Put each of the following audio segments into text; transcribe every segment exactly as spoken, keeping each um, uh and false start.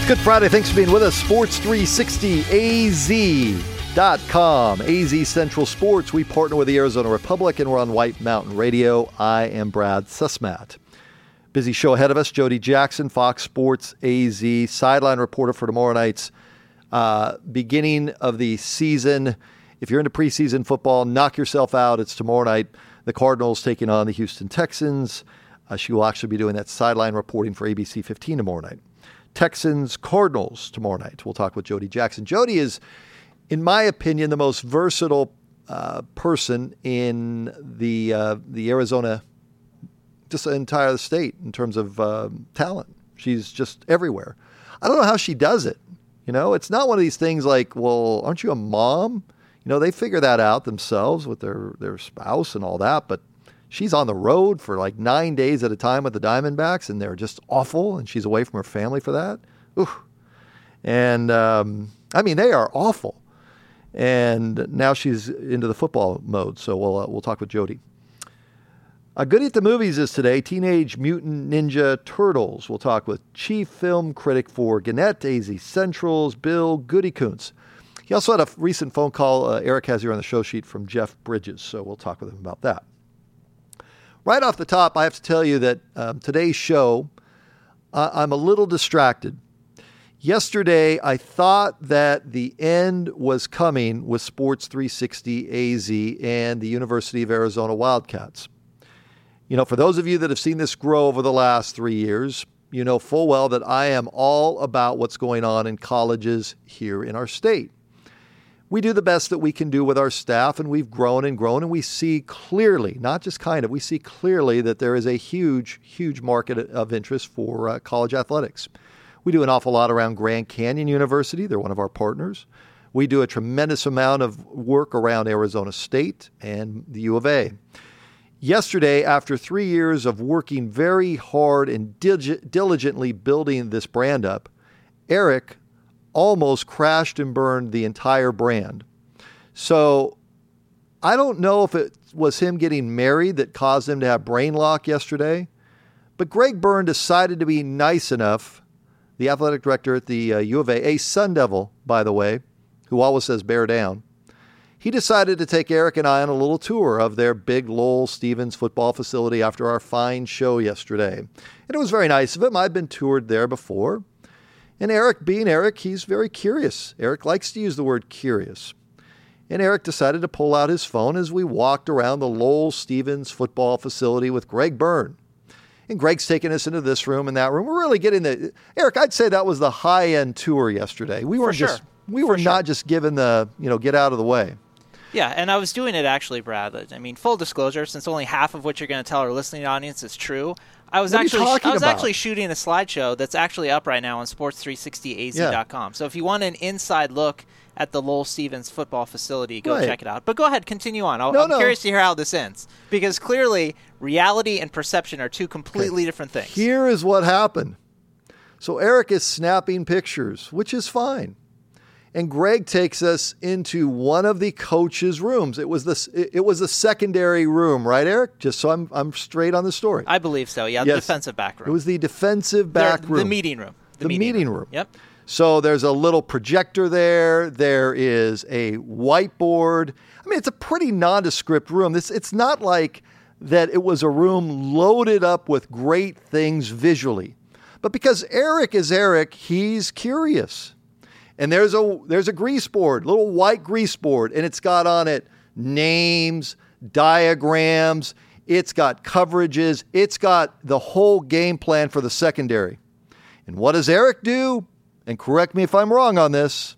Good Friday. Thanks for being with us. Sports three sixty A Z dot com. A Z Central Sports. We partner with the Arizona Republic, and we're on White Mountain Radio. I am Brad Sussmat. Busy show ahead of us. Jody Jackson, Fox Sports A Z, sideline reporter for tomorrow night's uh, beginning of the season. If you're into preseason football, knock yourself out. It's tomorrow night. The Cardinals taking on the Houston Texans. Uh, she will actually be doing that sideline reporting for A B C fifteen tomorrow night. Texans, Cardinals tomorrow night. We'll talk with Jody Jackson. Jody is, in my opinion, the most versatile uh, person in the uh, the Arizona, just the entire state in terms of uh, talent. She's just everywhere. I don't know how she does it. You know, it's not one of these things like, well, aren't you a mom? You know, they figure that out themselves with their, their spouse and all that, but she's on the road for like nine days at a time with the Diamondbacks, and they're just awful, and she's away from her family for that. Ooh. And, um, I mean, they are awful. And now she's into the football mode, so we'll uh, we'll talk with Jody. Uh, Goody at the Movies is today, Teenage Mutant Ninja Turtles. We'll talk with chief film critic for Gannett, A Z Central's Bill Goody Kuntz. He also had a recent phone call, uh, Eric has here on the show sheet, from Jeff Bridges, so we'll talk with him about that. Right off the top, I have to tell you that um, today's show, uh, I'm a little distracted. Yesterday, I thought that the end was coming with Sports three sixty A Z and the University of Arizona Wildcats. You know, for those of you that have seen this grow over the last three years, you know full well that I am all about what's going on in colleges here in our state. We do the best that we can do with our staff, and we've grown and grown, and we see clearly, not just kind of, we see clearly that there is a huge, huge market of interest for uh, college athletics. We do an awful lot around Grand Canyon University. They're one of our partners. We do a tremendous amount of work around Arizona State and the U of A. Yesterday, after three years of working very hard and dig- diligently building this brand up, Eric almost crashed and burned the entire brand. So I don't know if it was him getting married that caused him to have brain lock yesterday, but Greg Byrne decided to be nice enough, the athletic director at the uh, U of A, a Sun Devil, by the way, who always says bear down. He decided to take Eric and I on a little tour of their big Lowell Stevens football facility after our fine show yesterday. And it was very nice of him. I've been toured there before. And Eric, being Eric, he's very curious. Eric likes to use the word curious. And Eric decided to pull out his phone as we walked around the Lowell Stevens football facility with Greg Byrne. And Greg's taking us into this room and that room. We're really getting the... Eric, I'd say that was the high-end tour yesterday. We were sure. just... We were For not sure. just given the, you know, get out of the way. Yeah, and I was doing it actually, Brad. I mean, full disclosure, since only half of what you're going to tell our listening audience is true, I was What are you actually talking I was about? actually shooting a slideshow that's actually up right now on sports three sixty A Z dot com. So if you want an inside look at the Lowell Stevens football facility, go Right. check it out. But go ahead, continue on. I'll, No, I'm no. curious to hear how this ends, because clearly reality and perception are two completely Okay. different things. Here is what happened. So Eric is snapping pictures, which is fine. And Greg takes us into one of the coaches' rooms. It was this. It was a secondary room, right, Eric? Just so I'm I'm straight on the story. I believe so, yeah, the Yes. defensive back room. It was the defensive They're- back room. The meeting room. The meeting room. Yep. So there's a little projector there. There is a whiteboard. I mean, it's a pretty nondescript room. This it's not like that it was a room loaded up with great things visually. But because Eric is Eric, he's curious. And there's a there's a grease board, little white grease board, and it's got on it names, diagrams, it's got coverages, it's got the whole game plan for the secondary. And what does Eric do? And correct me if I'm wrong on this.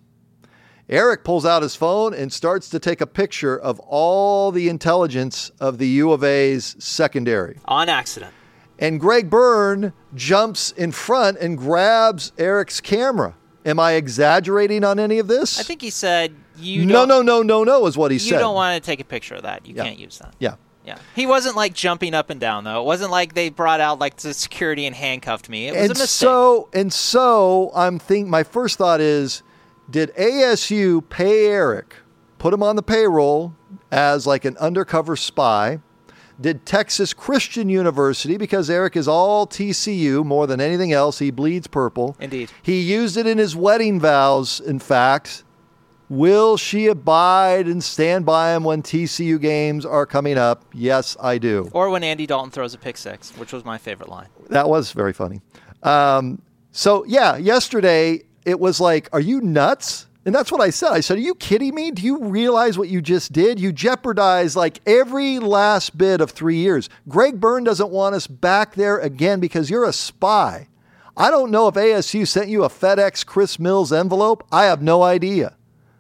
Eric pulls out his phone and starts to take a picture of all the intelligence of the U of A's secondary. On accident. And Greg Byrne jumps in front and grabs Eric's camera. Am I exaggerating on any of this? I think he said you no, don't, no, no, no, no is what he you said. don't want to take a picture of that. You Yeah. can't use that. Yeah. Yeah. He wasn't like jumping up and down though. It wasn't like they brought out like the security and handcuffed me. It was and a mistake. so and so I'm think my first thought is, did A S U pay Eric, put him on the payroll as like an undercover spy, did Texas Christian University, because Eric is all T C U more than anything else. He bleeds purple. Indeed. He used it in his wedding vows, in fact. Will she abide and stand by him when T C U games are coming up? Yes, I do. Or when Andy Dalton throws a pick six, which was my favorite line. That was very funny. Um, so, yeah, yesterday it was like, are you nuts? And that's what I said. I said, are you kidding me? Do you realize what you just did? You jeopardized like every last bit of three years. Greg Byrne doesn't want us back there again because you're a spy. I don't know if A S U sent you a FedEx Chris Mills envelope. I have no idea.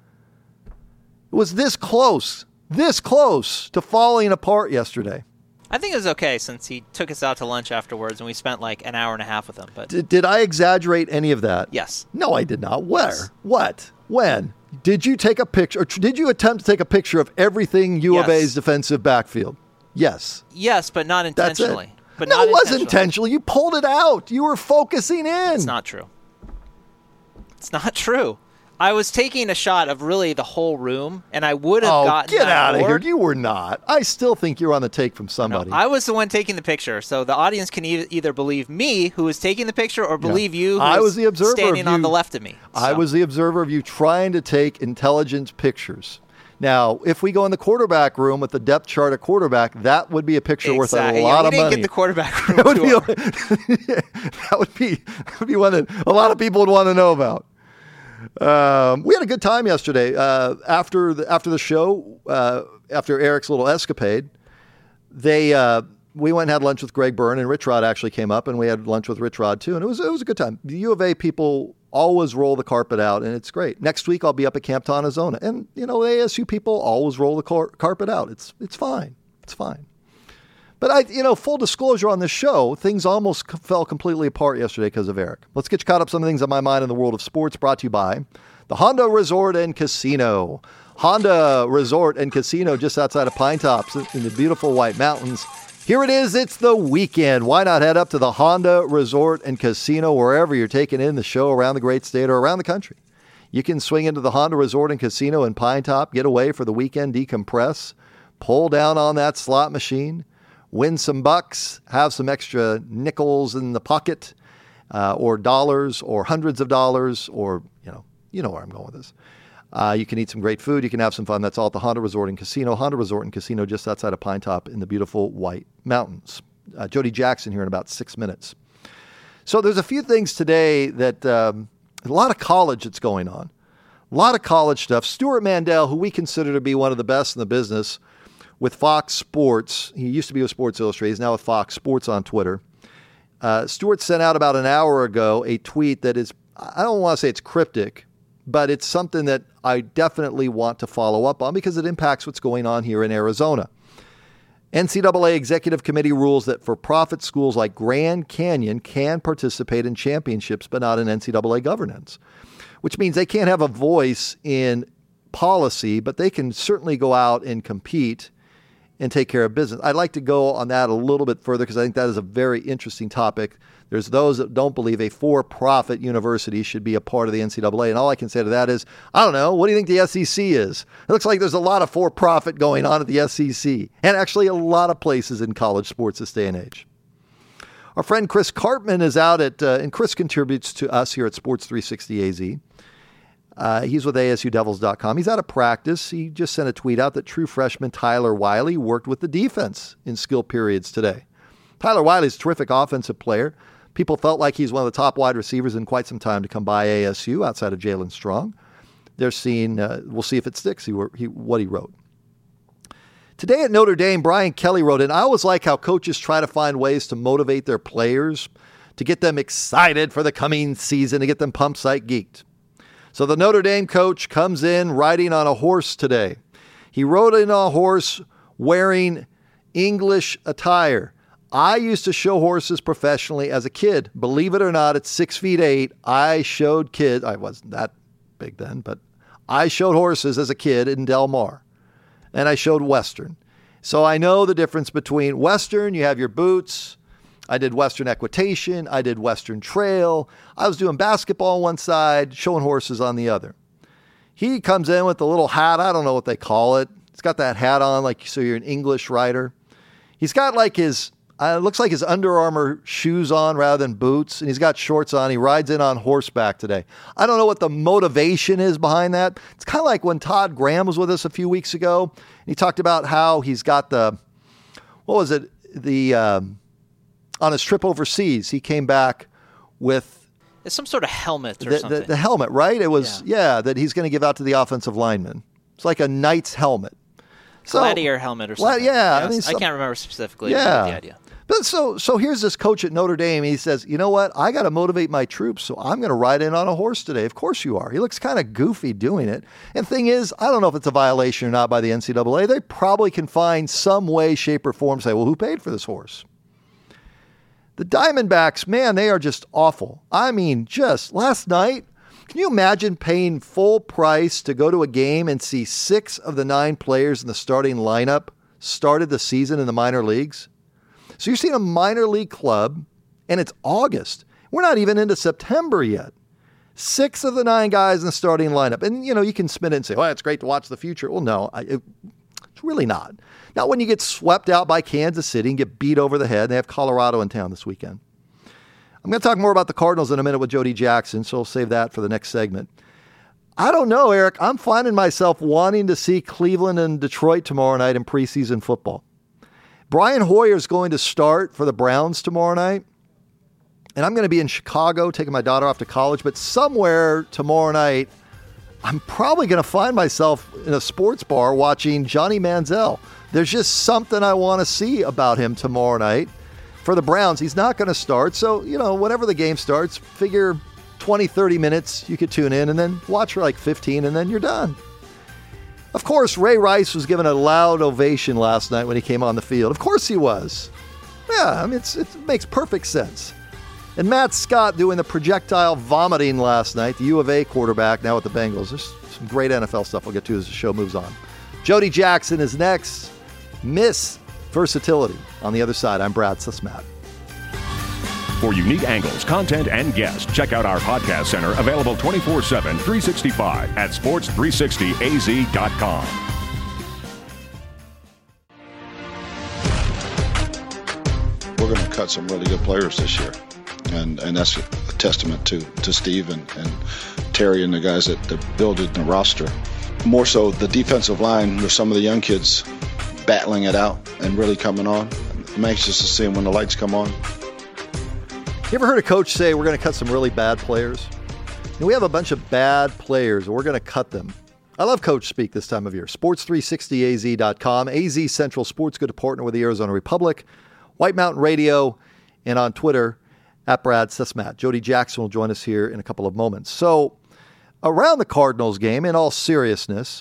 It was this close, this close to falling apart yesterday. I think it was okay since he took us out to lunch afterwards and we spent like an hour and a half with him. But Did, did I exaggerate any of that? Yes. No, I did not. Where? Yes. What? When? Did you take a picture, or did you attempt to take a picture of everything U of Yes. A's defensive backfield? Yes. Yes, but not That's intentionally. it. But no, not it wasn't intentionally. intentional. You pulled it out. You were focusing in. It's not true. It's not true. I was taking a shot of really the whole room, and I would have oh, gotten get that out of here. board. You were not. I still think you're on the take from No, somebody. I was the one taking the picture, so the audience can e- either believe me, who was taking the picture, or believe you, who I was was the observer standing of on you. the left of me. I So. was the observer of you trying to take intelligent pictures. Now, if we go in the quarterback room with the depth chart at quarterback, that would be a picture Exactly. worth a Yeah, lot we of didn't money. get the quarterback room that would, tour. be, that would be that would be one that a lot of people would want to know about. Um, we had a good time yesterday. Uh, after the after the show, uh, after Eric's little escapade, they uh, we went and had lunch with Greg Byrne, and Rich Rod actually came up, and we had lunch with Rich Rod too, and it was it was a good time. The U of A people always roll the carpet out, and it's great. Next week I'll be up at Camp Tonazona, and you know the A S U people always roll the car- carpet out. It's it's fine. It's fine. But I, you know, full disclosure on this show, things almost c- fell completely apart yesterday because of Eric. Let's get you caught up some things on my mind in the world of sports. Brought to you by the Honda Resort and Casino. Honda Resort and Casino just outside of Pine Tops in the beautiful White Mountains. Here it is. It's the weekend. Why not head up to the Honda Resort and Casino wherever you're taking in the show around the great state or around the country. You can swing into the Honda Resort and Casino in Pine Top, get away for the weekend, decompress, pull down on that slot machine, win some bucks, have some extra nickels in the pocket, uh, or dollars, or hundreds of dollars, or, you know, you know where I'm going with this. Uh, you can eat some great food. You can have some fun. That's all at the Honda Resort and Casino. Honda Resort and Casino just outside of Pine Top in the beautiful White Mountains. Uh, Jody Jackson here in about six minutes. So there's a few things today that um, a lot of college that's going on. A lot of college stuff. Stuart Mandel, who we consider to be one of the best in the business, with Fox Sports. He used to be with Sports Illustrated. He's now with Fox Sports on Twitter. Uh, Stuart sent out about an hour ago a tweet that is, I don't want to say it's cryptic, but it's something that I definitely want to follow up on because it impacts what's going on here in Arizona. N C double A Executive Committee rules that for-profit schools like Grand Canyon can participate in championships, but not in N C double A governance, which means they can't have a voice in policy, but they can certainly go out and compete and take care of business. I'd like to go on that a little bit further because I think that is a very interesting topic. There's those that don't believe a for-profit university should be a part of the N C double A. And all I can say to that is, I don't know, what do you think the S E C is? It looks like there's a lot of for-profit going on at the S E C and actually a lot of places in college sports this day and age. Our friend Chris Karpman is out at, uh, and Chris contributes to us here at Sports three sixty A Z. Uh, he's with A S U Devils dot com. He's out of practice. He just sent a tweet out that true freshman Tyler Wiley worked with the defense in skill periods today. Tyler Wiley is a terrific offensive player. People felt like he's one of the top wide receivers in quite some time to come by A S U outside of Jalen Strong. They're seeing, uh, we'll see if it sticks, he, he, what he wrote. Today at Notre Dame, Brian Kelly wrote, and I always like how coaches try to find ways to motivate their players, to get them excited for the coming season, to get them pumped, psyched, geeked. So the Notre Dame coach comes in riding on a horse today. He rode in on a horse wearing English attire. I used to show horses professionally as a kid. Believe it or not, at six feet eight, I showed kids. I wasn't that big then, but I showed horses as a kid in Del Mar. And I showed Western. So I know the difference between Western, you have your boots. I did Western equitation. I did Western trail. I was doing basketball on one side, showing horses on the other. He comes in with a little hat. I don't know what they call it. He's got that hat on like so you're an English rider. He's got like his, uh, looks like his Under Armour shoes on rather than boots, and he's got shorts on. He rides in on horseback today. I don't know what the motivation is behind that. It's kind of like when Todd Graham was with us a few weeks ago. He talked about how he's got the, what was it, the, um, on his trip overseas, he came back with it's some sort of helmet or the, something. The, the helmet, right? It was, yeah. yeah, that he's going to give out to the offensive lineman. It's like a knight's helmet. So, Gladiator helmet or something. Well, yeah. Yes, I, mean, I some, can't remember specifically yeah. the idea. But so so here's this coach at Notre Dame. He says, you know what? I got to motivate my troops, so I'm going to ride in on a horse today. Of course you are. He looks kind of goofy doing it. And thing is, I don't know if it's a violation or not by the N C double A. They probably can find some way, shape, or form to say, well, who paid for this horse? The Diamondbacks, man, they are just awful. I mean, just last night, can you imagine paying full price to go to a game and see six of the nine players in the starting lineup started the season in the minor leagues? So you're seeing a minor league club, and it's August. We're not even into September yet. Six of the nine guys in the starting lineup. And, you know, you can spin it and say, well, it's great to watch the future. Well, no, I, it, it's really not. Not when you get swept out by Kansas City and get beat over the head. They have Colorado in town this weekend. I'm going to talk more about the Cardinals in a minute with Jody Jackson, so I'll save that for the next segment. I don't know, Eric. I'm finding myself wanting to see Cleveland and Detroit tomorrow night in preseason football. Brian Hoyer is going to start for the Browns tomorrow night. And I'm going to be in Chicago taking my daughter off to college. But somewhere tomorrow night, I'm probably going to find myself in a sports bar watching Johnny Manziel. There's just something I want to see about him tomorrow night. For the Browns, he's not going to start. So, you know, whenever the game starts, figure twenty, thirty minutes, you could tune in and then watch for like fifteen, and then you're done. Of course, Ray Rice was given a loud ovation last night when he came on the field. Of course he was. Yeah, I mean, it's, it makes perfect sense. And Matt Scott doing the projectile vomiting last night, the U of A quarterback now with the Bengals. There's some great N F L stuff we'll get to as the show moves on. Jody Jackson is next. Miss Versatility. On the other side, I'm Brad Susmat. For unique angles, content, and guests, check out our podcast center, available twenty-four seven, three sixty-five at sports three sixty a z dot com. We're going to cut some really good players this year, and and that's a testament to, to Steve and, and Terry and the guys that, that build it in the roster. More so the defensive line with some of the young kids battling it out and really coming on. I'm anxious to see them when the lights come on. You ever heard a coach say we're going to cut some really bad players? You know, we have a bunch of bad players, and we're going to cut them. I love Coach Speak this time of year. sports three sixty a z dot com. A Z Central Sports, good to partner with the Arizona Republic, White Mountain Radio, and on Twitter, at Brad Susmat. Jody Jackson will join us here in a couple of moments. So, around the Cardinals game, in all seriousness,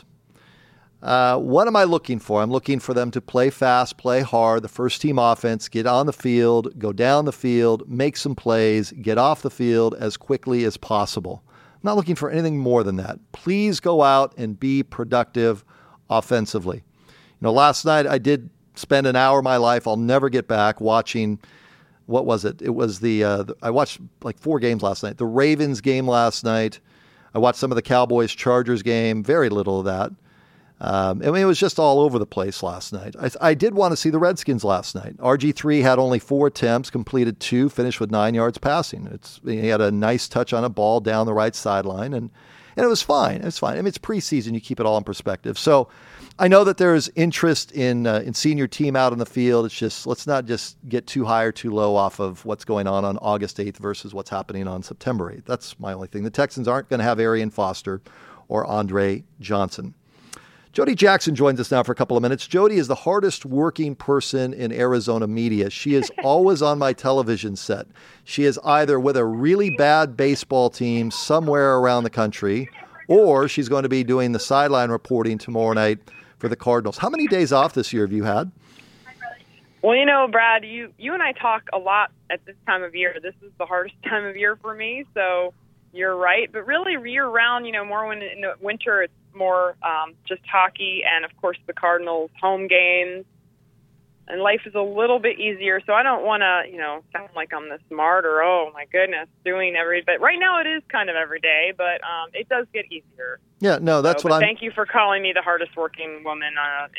Uh, what am I looking for? I'm looking for them to play fast, play hard, the first team offense, get on the field, go down the field, make some plays, get off the field as quickly as possible. I'm not looking for anything more than that. Please go out and be productive offensively. You know, last night I did spend an hour of my life I'll never get back watching, what was it? It was the, uh, the I watched like four games last night. The Ravens game last night. I watched some of the Cowboys-Chargers game, very little of that. Um, I mean, it was just all over the place last night. I, I did want to see the Redskins last night. R G three had only four attempts, completed two, finished with nine yards passing. It's he had a nice touch on a ball down the right sideline, and, and it was fine. It was fine. I mean, it's preseason. You keep it all in perspective. So I know that there's interest in uh, in senior team out in the field. It's just, let's not just get too high or too low off of what's going on on August eighth versus what's happening on September eighth. That's my only thing. The Texans aren't going to have Arian Foster or Andre Johnson. Jody Jackson joins us now for a couple of minutes. Jody is the hardest working person in Arizona media. She is always on my television set. She is either with a really bad baseball team somewhere around the country, or she's going to be doing the sideline reporting tomorrow night for the Cardinals. How many days off this year have you had? Well, you know, Brad, you, you and I talk a lot at this time of year. This is the hardest time of year for me, so you're right. But really, year-round, you know, more when in the winter, it's more um, just hockey and, of course, the Cardinals' home games. And life is a little bit easier, so I don't want to, you know, sound like I'm the smart or, oh, my goodness, doing every – but right now it is kind of every day, but um, it does get easier. Yeah, no, that's so, what I'm – thank you for calling me the hardest working woman uh, in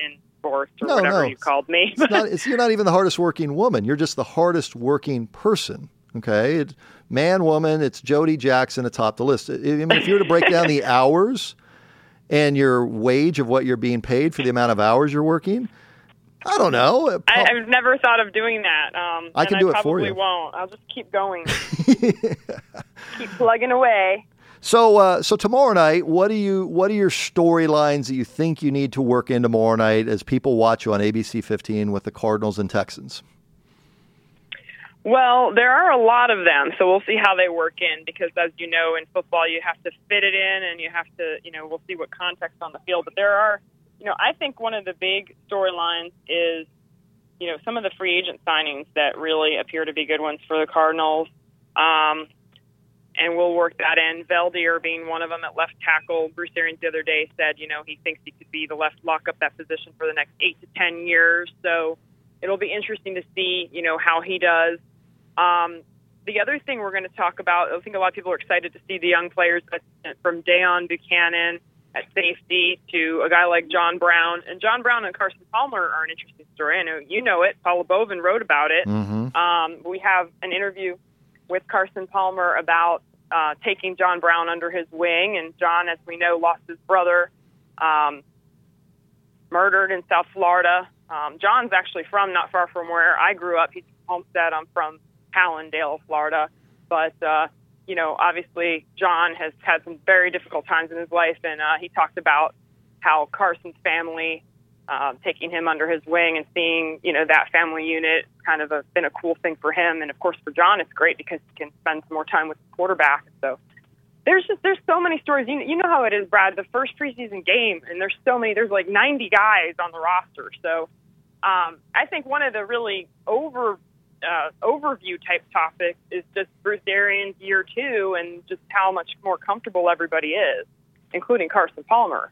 sports or no, whatever no. you called me. It's not, it's, you're not even the hardest working woman. You're just the hardest working person. Okay, it, man, woman, it's Jody Jackson atop the list. I mean, if you were to break down the hours and your wage of what you're being paid for the amount of hours you're working, I don't know. I, I've never thought of doing that. Um, I can and do I it for you. probably won't. I'll just keep going. Keep plugging away. So, uh, so tomorrow night, what do you? What are your storylines that you think you need to work in tomorrow night as people watch you on A B C fifteen with the Cardinals and Texans? Well, there are a lot of them, so we'll see how they work in because, as you know, in football you have to fit it in and you have to, you know, we'll see what context on the field. But there are, you know, I think one of the big storylines is, you know, some of the free agent signings that really appear to be good ones for the Cardinals. Um, and we'll work that in. Veldier being one of them at left tackle. Bruce Arians the other day said, you know, he thinks he could be the left lock up that position for the next eight to ten years. So it'll be interesting to see, you know, how he does. Um, the other thing we're going to talk about, I think a lot of people are excited to see the young players from Deon Buchanan at safety to a guy like John Brown. And John Brown and Carson Palmer are an interesting story. I know you know it. Paula Bovin wrote about it. Mm-hmm. Um, we have an interview with Carson Palmer about uh, taking John Brown under his wing. And John, as we know, lost his brother, um, murdered in South Florida. Um, John's actually from not far from where I grew up. He's from Homestead. I'm from Hallandale, Florida. But, uh, you know, obviously John has had some very difficult times in his life, and uh, he talked about how Carson's family uh, taking him under his wing and seeing, you know, that family unit kind of a, been a cool thing for him. And, of course, for John, it's great because he can spend some more time with the quarterback. So there's just there's so many stories. You, you know how it is, Brad, the first preseason game, and there's so many. There's like ninety guys on the roster. So um, I think one of the really over Uh, overview type topics is just Bruce Arians year two and just how much more comfortable everybody is, including Carson Palmer.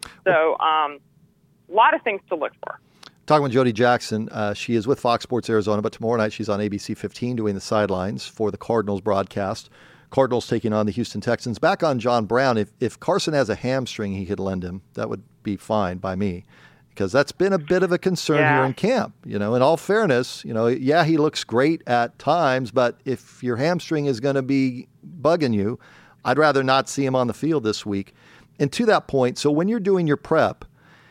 So um, a lot of things to look for. Talking with Jody Jackson, uh, she is with Fox Sports Arizona, but tomorrow night she's on A B C fifteen doing the sidelines for the Cardinals broadcast. Cardinals taking on the Houston Texans. Back on John Brown, if, if Carson has a hamstring he could lend him, that would be fine by me. Because that's been a bit of a concern yeah. here in camp. You know, in all fairness, you know, yeah, he looks great at times, but if your hamstring is going to be bugging you, I'd rather not see him on the field this week. And to that point, so when you're doing your prep,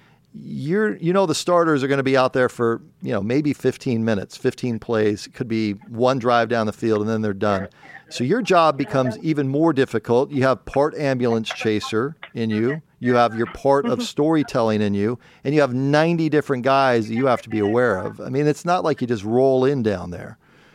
you're, you know, the starters are going to be out there for, you know, maybe fifteen minutes, fifteen plays. It could be one drive down the field and then they're done. So your job becomes even more difficult. You have part ambulance chaser in you. You have your part of storytelling in you, and you have ninety different guys that you have to be aware of. I mean, it's not like you just roll in down there.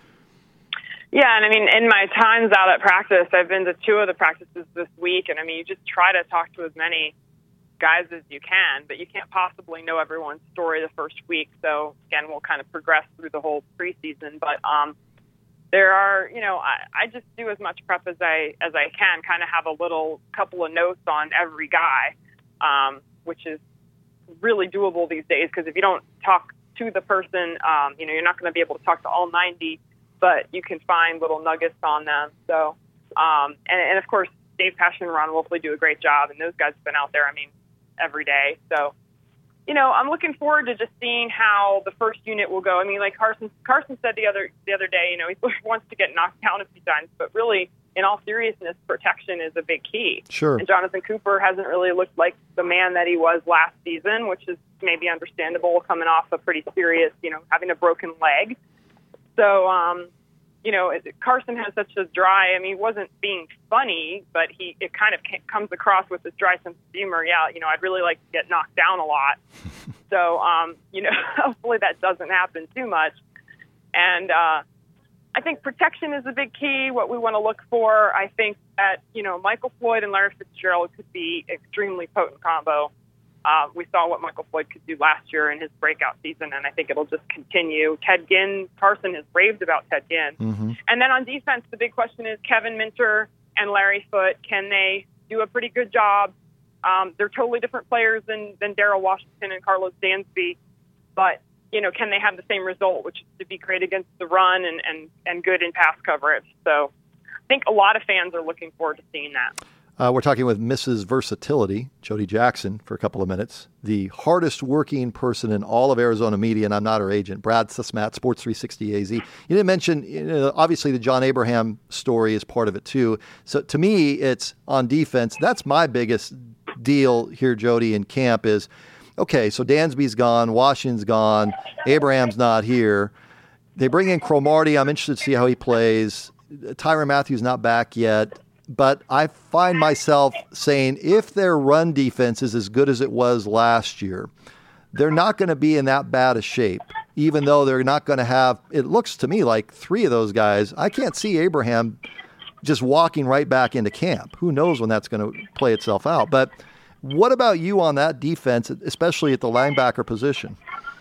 Yeah, and I mean, in my times out at practice, I've been to two of the practices this week, and I mean, you just try to talk to as many guys as you can, but you can't possibly know everyone's story the first week. So, again, we'll kind of progress through the whole preseason, but um, there are, you know, I, I just do as much prep as I as I can, kind of have a little couple of notes on every guy, um, which is really doable these days because if you don't talk to the person, um, you know, you're not going to be able to talk to all ninety, but you can find little nuggets on them. So, um, and, and of course, Dave Passion and Ron Wolfley do a great job, and those guys have been out there, I mean, every day. So, you know, I'm looking forward to just seeing how the first unit will go. I mean, like Carson Carson said the other the other day, you know, he wants to get knocked down a few times, but really, in all seriousness, protection is a big key. Sure. And Jonathan Cooper hasn't really looked like the man that he was last season, which is maybe understandable coming off a pretty serious, you know, having a broken leg. So, um, you know, Carson has such a dry, I mean, he wasn't being funny, but he it kind of comes across with this dry sense of humor. Yeah, you know, I'd really like to get knocked down a lot. So, um, you know, hopefully that doesn't happen too much. And uh, I think protection is a big key, what we want to look for. I think that, you know, Michael Floyd and Larry Fitzgerald could be extremely potent combo. Uh, we saw what Michael Floyd could do last year in his breakout season, and I think it'll just continue. Ted Ginn, Carson has raved about Ted Ginn. Mm-hmm. And then on defense, the big question is Kevin Minter and Larry Foote. Can they do a pretty good job? Um, they're totally different players than, than Darrell Washington and Carlos Dansby, but, you know, can they have the same result, which is to be great against the run and, and, and good in pass coverage? So I think a lot of fans are looking forward to seeing that. Uh, we're talking with Missus Versatility, Jody Jackson, for a couple of minutes, the hardest working person in all of Arizona media, and I'm not her agent, Brad Susmat, Sports three sixty A Z. You didn't mention, you know, obviously the John Abraham story is part of it too. So to me, it's on defense. That's my biggest deal here, Jody, in camp is, okay, so Dansby's gone, Washington's gone, Abraham's not here. They bring in Cromartie. I'm interested to see how he plays. Tyrann Mathieu not back yet. But I find myself saying if their run defense is as good as it was last year, they're not going to be in that bad a shape, even though they're not going to have, it looks to me like three of those guys. I can't see Abraham just walking right back into camp. Who knows when that's going to play itself out. But what about you on that defense, especially at the linebacker position?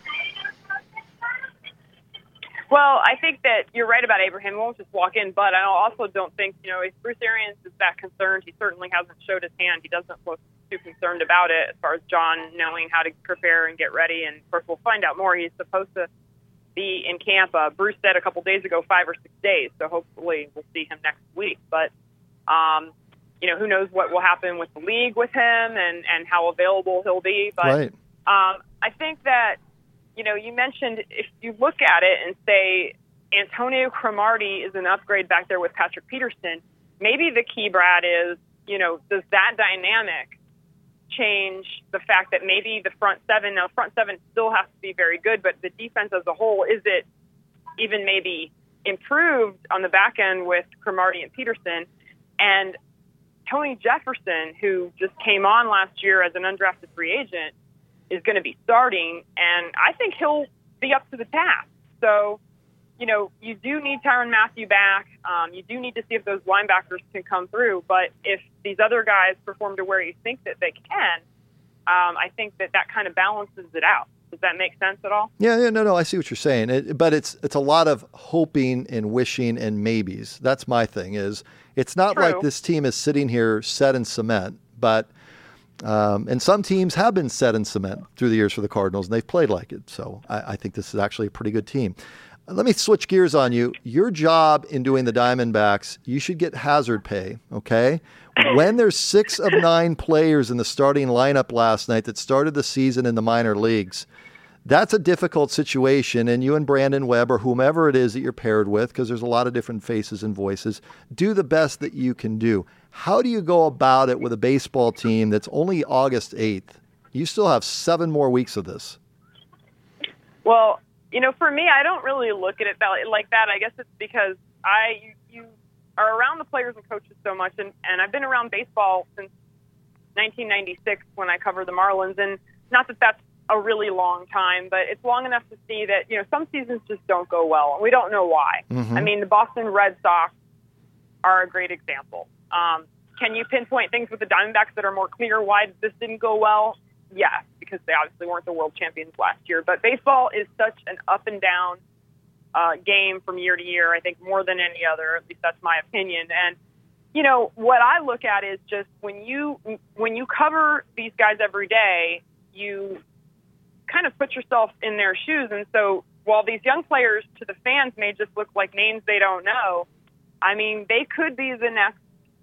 Well, I think that you're right about Abraham. He won't just walk in, but I also don't think, you know, if Bruce Arians is that concerned, he certainly hasn't showed his hand. He doesn't look too concerned about it as far as John knowing how to prepare and get ready. And, of course, we'll find out more. He's supposed to be in camp. Uh, Bruce said a couple days ago, five or six days, so hopefully we'll see him next week. But, um, you know, who knows what will happen with the league with him and, and how available he'll be. But right. um, I think that, you know, you mentioned if you look at it and say Antonio Cromartie is an upgrade back there with Patrick Peterson, maybe the key, Brad, is, you know, does that dynamic change the fact that maybe the front seven, now front seven still has to be very good, but the defense as a whole, is it even maybe improved on the back end with Cromartie and Peterson? And Tony Jefferson, who just came on last year as an undrafted free agent, is going to be starting, and I think he'll be up to the task. So, you know, you do need Tyrann Mathieu back. Um, you do need to see if those linebackers can come through. But if these other guys perform to where you think that they can, um, I think that that kind of balances it out. Does that make sense at all? Yeah, yeah, no, no, I see what you're saying. It, but it's it's a lot of hoping and wishing and maybes. That's my thing. Is it's not True. like this team is sitting here set in cement, but Um, and some teams have been set in cement through the years for the Cardinals, and they've played like it. So I, I think this is actually a pretty good team. Let me switch gears on you. Your job in doing the Diamondbacks, you should get hazard pay, okay? When there's six of nine players in the starting lineup last night that started the season in the minor leagues, that's a difficult situation, and you and Brandon Webb or whomever it is that you're paired with, because there's a lot of different faces and voices, do the best that you can do. How do you go about it with a baseball team that's only August eighth? You still have seven more weeks of this. Well, you know, for me, I don't really look at it like that. I guess it's because I you, you are around the players and coaches so much, and, and I've been around baseball since nineteen ninety-six when I covered the Marlins, and not that that's a really long time, but it's long enough to see that, you know, some seasons just don't go well, and we don't know why. Mm-hmm. I mean, the Boston Red Sox are a great example. Um, can you pinpoint things with the Diamondbacks that are more clear why this didn't go well? Yes, because they obviously weren't the world champions last year. But baseball is such an up and down uh, game from year to year, I think more than any other. At least that's my opinion. And, you know, what I look at is just when you when you cover these guys every day, you kind of put yourself in their shoes. And so while these young players to the fans may just look like names they don't know, I mean, they could be the next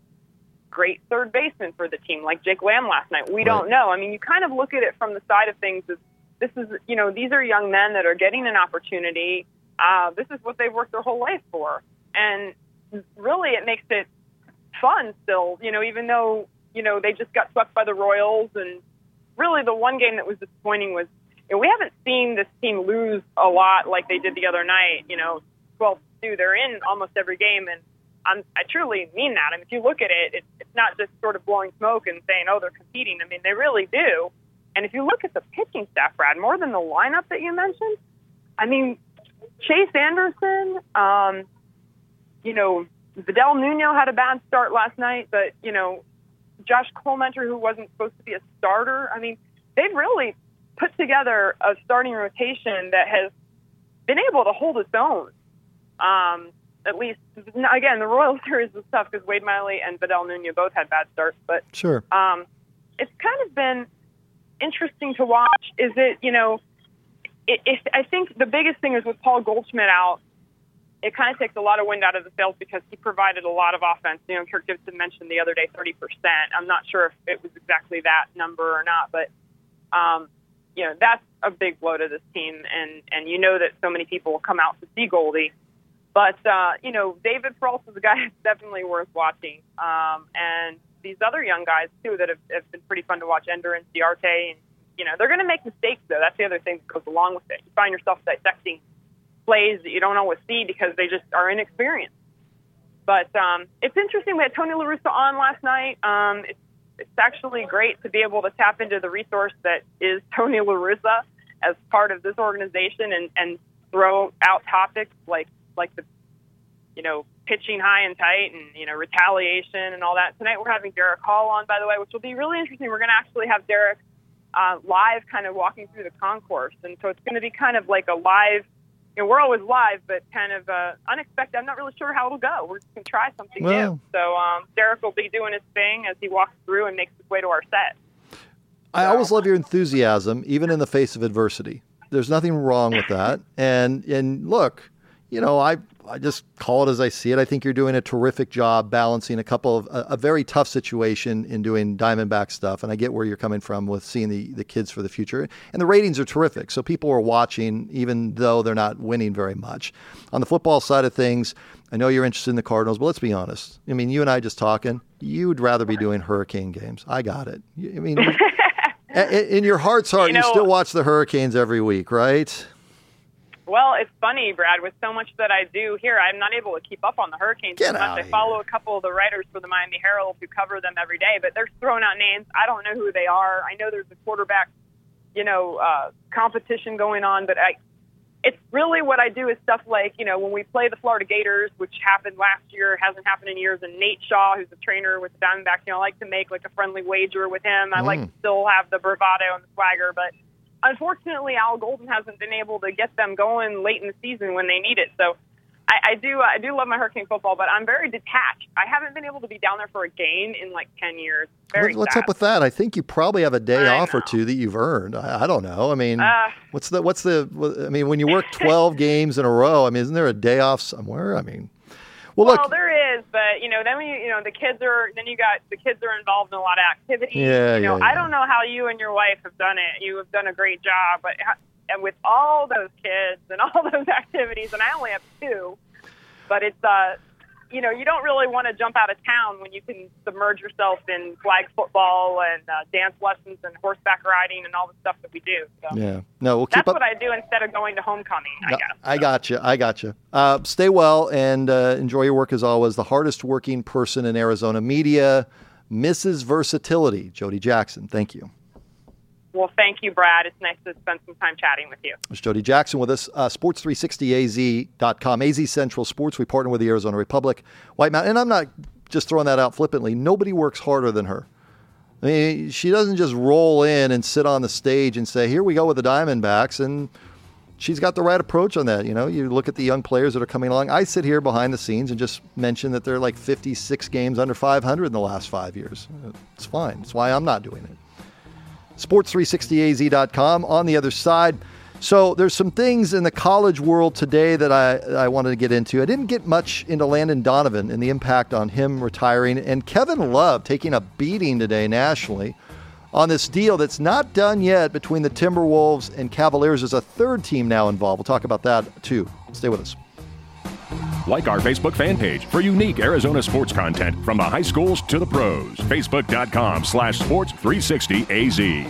great third baseman for the team, like Jake Lamb last night. We right. don't know. I mean, you kind of look at it from the side of things as this is, you know, these are young men that are getting an opportunity. Uh, this is what they've worked their whole life for. And really it makes it fun still, you know, even though, you know, they just got swept by the Royals. And really the one game that was disappointing was, you know, we haven't seen this team lose a lot like they did the other night, you know, twelve to two. They're in almost every game, and I'm, I truly mean that. I mean, if you look at it, it's, it's not just sort of blowing smoke and saying, oh, they're competing. I mean, they really do. And if you look at the pitching staff, Brad, more than the lineup that you mentioned, I mean, Chase Anderson, um, you know, Vidal Nuno had a bad start last night, but, you know, Josh Colementor, who wasn't supposed to be a starter, I mean, they've really put together a starting rotation that has been able to hold its own. Um, at least, again, the Royal Series was tough because Wade Miley and Vidal Nuno both had bad starts, but sure. um, it's kind of been interesting to watch. Is it, you know, it, it, I think the biggest thing is with Paul Goldschmidt out, it kind of takes a lot of wind out of the sails because he provided a lot of offense. You know, Kirk Gibson mentioned the other day thirty percent. I'm not sure if it was exactly that number or not, but, um, you know, that's a big blow to this team. And, and you know that so many people will come out to see Goldie. But, uh, you know, David Peralta is a guy that's definitely worth watching. Um, and these other young guys, too, that have, have been pretty fun to watch, Ender and Ciarte. And, you know, they're going to make mistakes, though. That's the other thing that goes along with it. You find yourself dissecting plays that you don't always see because they just are inexperienced. But um, it's interesting. We had Tony La Russa on last night. Um, it's, it's actually great to be able to tap into the resource that is Tony La Russa as part of this organization and, and throw out topics like, like the, you know, pitching high and tight and, you know, retaliation and all that. Tonight we're having Derek Hall on, by the way, which will be really interesting. We're going to actually have Derek uh, live kind of walking through the concourse. And so it's going to be kind of like a live, you know, we're always live, but kind of uh, unexpected. I'm not really sure how it'll go. We're just going to try something well, new. So um, Derek will be doing his thing as he walks through and makes his way to our set. I so. always love your enthusiasm, even in the face of adversity. There's nothing wrong with that. And, and look, you know, I I just call it as I see it. I think you're doing a terrific job balancing a couple of a, a very tough situation in doing Diamondback stuff. And I get where you're coming from with seeing the, the kids for the future. And the ratings are terrific. So people are watching, even though they're not winning very much. On the football side of things, I know you're interested in the Cardinals, but let's be honest. I mean, you and I just talking, you'd rather be doing Hurricane games. I got it. I mean, in your heart's heart, you, know, you still watch the Hurricanes every week, right? Well, it's funny, Brad, with so much that I do here, I'm not able to keep up on the Hurricanes Get so much. I follow a couple of the writers for the Miami Herald who cover them every day, but they're throwing out names. I don't know who they are. I know there's a quarterback, you know, uh, competition going on, but I, it's really what I do is stuff like, you know, when we play the Florida Gators, which happened last year, hasn't happened in years, and Nate Shaw, who's a trainer with the Diamondbacks, you know, I like to make like a friendly wager with him. I mm. like to still have the bravado and the swagger, but unfortunately, Al Golden hasn't been able to get them going late in the season when they need it. So I, I do I do love my Hurricane football, but I'm very detached. I haven't been able to be down there for a game in like ten years. Very What's sad. up with that? I think you probably have a day I off know. or two that you've earned. I, I don't know. I mean, uh, what's the what's the? I mean, when you work twelve games in a row, I mean, isn't there a day off somewhere? I mean. Well, well look, there is, but you know, then when you, you know, the kids are, then you got the kids are involved in a lot of activities. Yeah, you know, yeah, yeah. I don't know how you and your wife have done it. You have done a great job, but and with all those kids and all those activities, and I only have two, but it's uh, you know, you don't really want to jump out of town when you can submerge yourself in flag football and uh, dance lessons and horseback riding and all the stuff that we do. So yeah, no, we'll keep that's up. what I do instead of going to homecoming. I No, guess. I got you. I got you. Uh, stay well and uh, enjoy your work as always. The hardest working person in Arizona media, Missus Versatility, Jody Jackson. Thank you. Well, thank you, Brad. It's nice to spend some time chatting with you. There's Jody Jackson with us, uh, sports three sixty A Z dot com, A Z Central Sports. We partner with the Arizona Republic, White Mountain. And I'm not just throwing that out flippantly. Nobody works harder than her. I mean, she doesn't just roll in and sit on the stage and say, here we go with the Diamondbacks. And she's got the right approach on that. You know, you look at the young players that are coming along. I sit here behind the scenes and just mention that they're like fifty-six games under five hundred in the last five years. It's fine. That's why I'm not doing it. sports three sixty A Z dot com on the other side. So there's some things in the college world today that I, I wanted to get into. I didn't get much into Landon Donovan and the impact on him retiring, and Kevin Love taking a beating today nationally on this deal that's not done yet between the Timberwolves and Cavaliers. There's a third team now involved. We'll talk about that too. Stay with us. Like our Facebook fan page for unique Arizona sports content from the high schools to the pros. Facebook.com slash sports 360 AZ.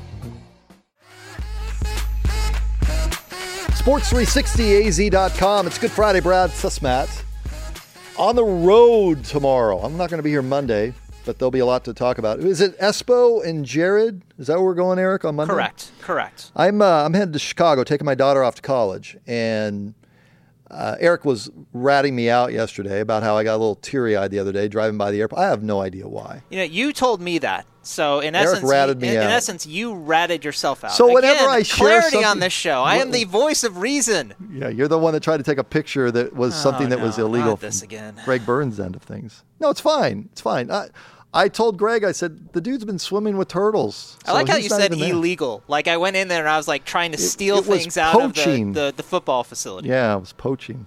sports three sixty A Z dot com. It's Good Friday, Brad Sussmat. On the road tomorrow. I'm not going to be here Monday, but there'll be a lot to talk about. Is it Espo and Jared? Is that where we're going, Eric, on Monday? Correct. Correct. I'm uh, I'm headed to Chicago, taking my daughter off to college, and Uh, Eric was ratting me out yesterday about how I got a little teary-eyed the other day driving by the airport. I have no idea why. You know, you told me that. So in Eric essence, ratted you, me in, out. in essence, you ratted yourself out. So Again, whenever I share clarity something, on this show, I am the voice of reason. Yeah, you're the one that tried to take a picture that was Oh, something that no, was illegal. not this again. Greg Burns' end of things. No, it's fine. It's fine. I, I told Greg, I said, the dude's been swimming with turtles. I like so how he's you not said even there. illegal. Like I went in there and I was like trying to It- steal it was things out of the, poaching. the, the football facility. Yeah, it was poaching. Okay.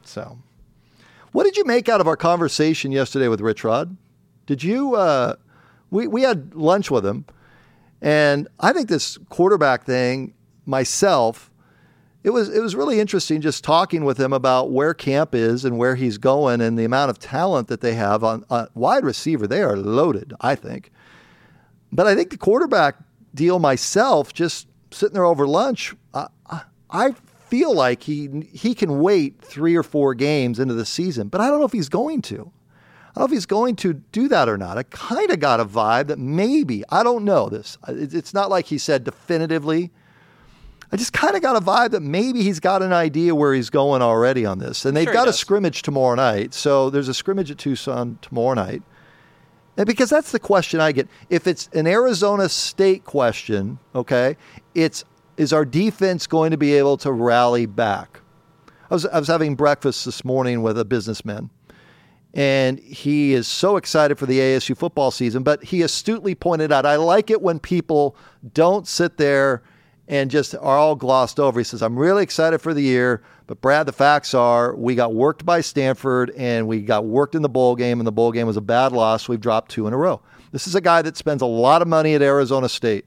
So, what did you make out of our conversation yesterday with Rich Rod? Did you, uh, we, we had lunch with him, and I think this quarterback thing, myself, it was it was really interesting just talking with him about where camp is and where he's going and the amount of talent that they have on, on wide receiver. They are loaded, I think. But I think the quarterback deal myself, just sitting there over lunch, I, I feel like he he can wait three or four games into the season, but I don't know if he's going to. I don't know if he's going to do that or not. I kind of got a vibe that maybe, I don't know this. It's not like he said definitively. I just kind of got a vibe that maybe he's got an idea where he's going already on this. And they've sure got a scrimmage tomorrow night. So there's a scrimmage at Tucson tomorrow night. And because that's the question I get. If it's an Arizona State question, okay, it's, is our defense going to be able to rally back? I was, I was having breakfast this morning with a businessman, and he is so excited for the A S U football season, but he astutely pointed out, I like it when people don't sit there and just are all glossed over. He says, I'm really excited for the year, but Brad, the facts are we got worked by Stanford and we got worked in the bowl game, and the bowl game was a bad loss. We've dropped two in a row. This is a guy that spends a lot of money at Arizona State.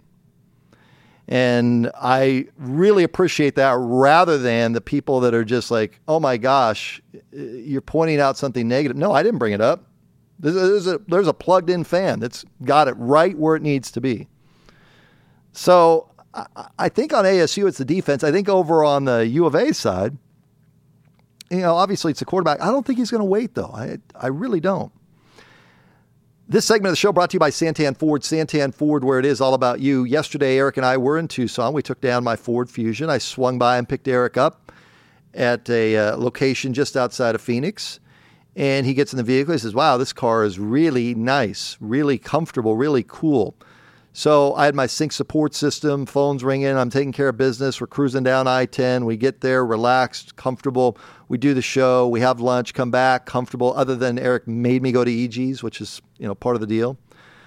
And I really appreciate that rather than the people that are just like, oh my gosh, you're pointing out something negative. No, I didn't bring it up. There's a, there's a plugged in fan that's got it right where it needs to be. So I think on A S U, it's the defense. I think over on the U of A side, you know, obviously it's the quarterback. I don't think he's going to wait, though. I I really don't. This segment of the show brought to you by Santan Ford. Santan Ford, where it is all about you. Yesterday, Eric and I were in Tucson. We took down my Ford Fusion. I swung by and picked Eric up at a uh, location just outside of Phoenix. And he gets in the vehicle. He says, wow, this car is really nice, really comfortable, really cool. So I had my sync support system, phones ringing, I'm taking care of business. We're cruising down I ten. We get there, relaxed, comfortable. We do the show. We have lunch, come back, comfortable, other than Eric made me go to E G's, which is, you know, part of the deal.